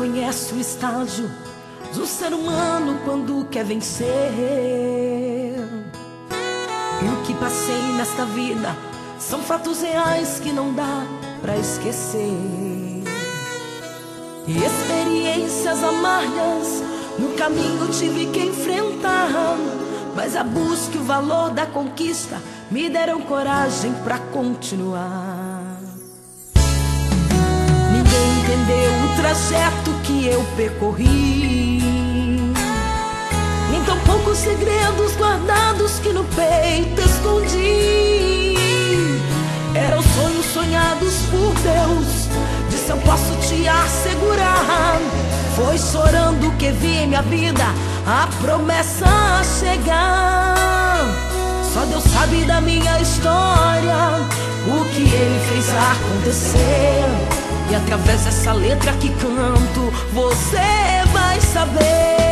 conhece o estágio do ser humano quando quer vencer. E o que passei nesta vida são fatos reais que não dá pra esquecer. E experiências amargas no caminho tive que enfrentar, mas a busca e o valor da conquista me deram coragem pra continuar. Ninguém entendeu o trajeto que eu percorri, nem tão poucos segredos guardados que no peito escondi. Eram sonhos sonhados por Deus, disso eu posso te assegurar. Foi chorando que vi em minha vida a promessa chegar. Só Deus sabe da minha história, o que Ele fez acontecer. E através dessa letra que canto, você vai saber.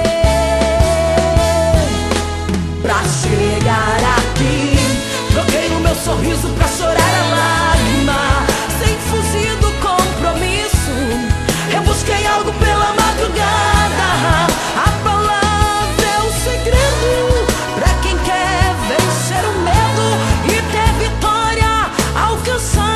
Pra chegar aqui, troquei o meu sorriso pra chorar a lágrima. Sem fugir do compromisso, eu busquei algo pela madrugada. A palavra é o segredo pra quem quer vencer o medo e ter vitória alcançada.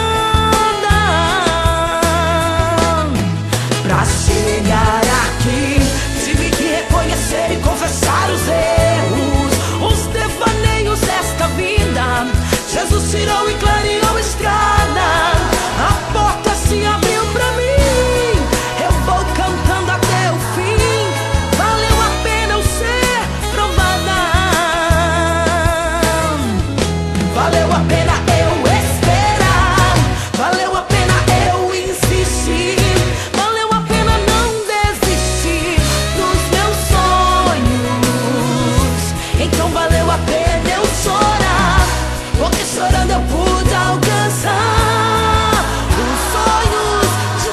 Pra chegar aqui, tive que reconhecer e confessar os erros, os devaneios desta vida. Jesus tirou e clareou a estrada, a porta se abriu pra mim. Eu vou cantando até o fim. Valeu a pena eu ser provada, valeu a pena eu esperar, valeu a pena eu insistir, valeu a pena não desistir dos meus sonhos. Então valeu a pena eu chorar, porque chorando eu pude alcançar os sonhos de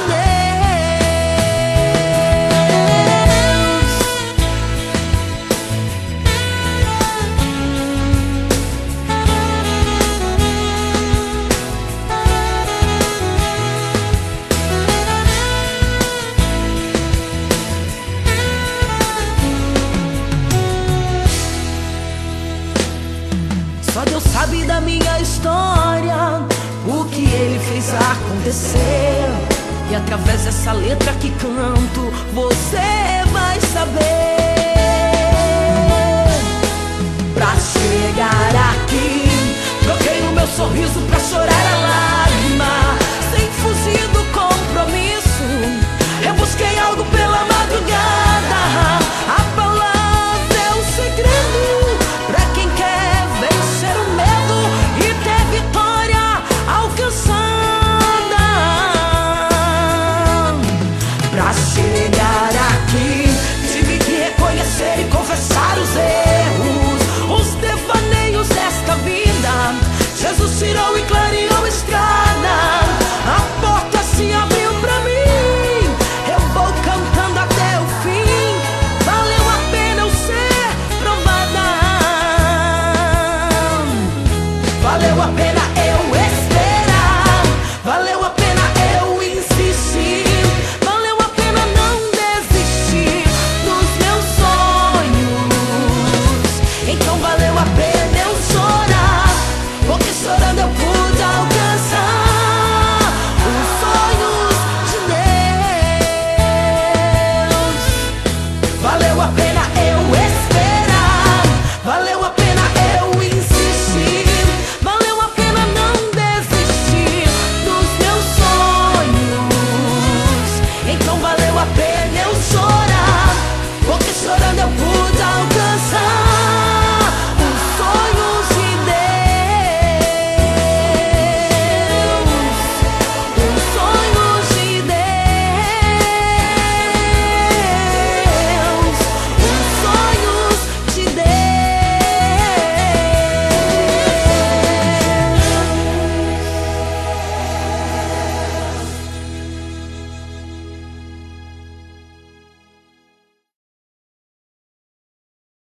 Só Deus sabe da minha história, o que Ele fez acontecer. E através dessa letra que canto, você vai saber. Pra chegar aqui, troquei o meu sorriso pra chorar a lágrima. Sem fugir do compromisso, eu busquei algo pela madrugada. A palavra é o segredo pra quem quer vencer o medo e ter vitória alcançada. Pra chegar aqui, tive que reconhecer e confessar os erros, os devaneios desta vida. Jesus tirou e clareou a estrada, a porta se abriu pra mim. Eu vou cantando até o fim. Valeu a pena eu ser provada, valeu a pena eu